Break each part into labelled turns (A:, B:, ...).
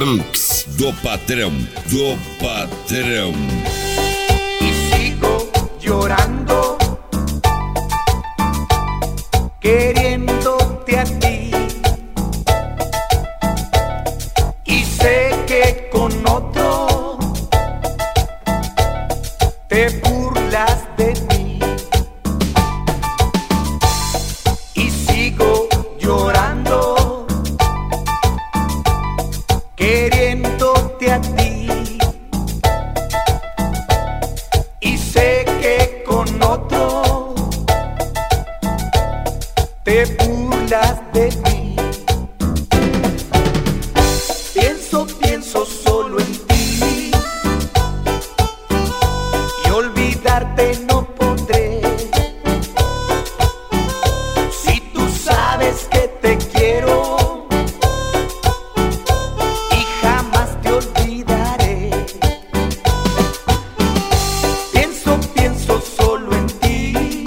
A: Funks do patrão, do patrão.
B: Y sigo llorando, queriéndote a ti. Y sé que con otro te burlas de mí. Y sigo llorando, queriéndote a ti. Y sé que con otro te burlas de mí. Pienso solo en ti y olvidarte no podré. Si tú sabes que te quiero y jamás te olvidaré. Pienso solo en ti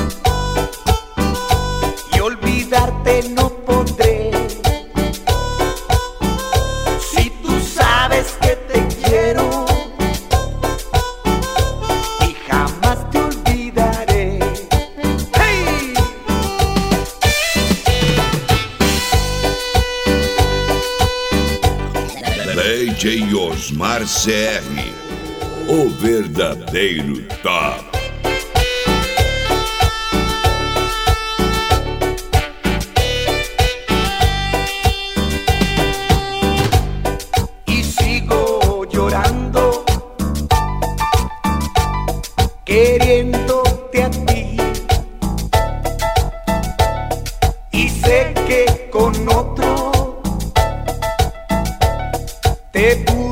B: y olvidarte no podré. Si tú sabes que te quiero y jamás te olvidaré. ¡Hey!
A: DJ Osmar CR, o verdadeiro top.
B: Y sigo llorando, queriéndote a ti. Y sé que con otro te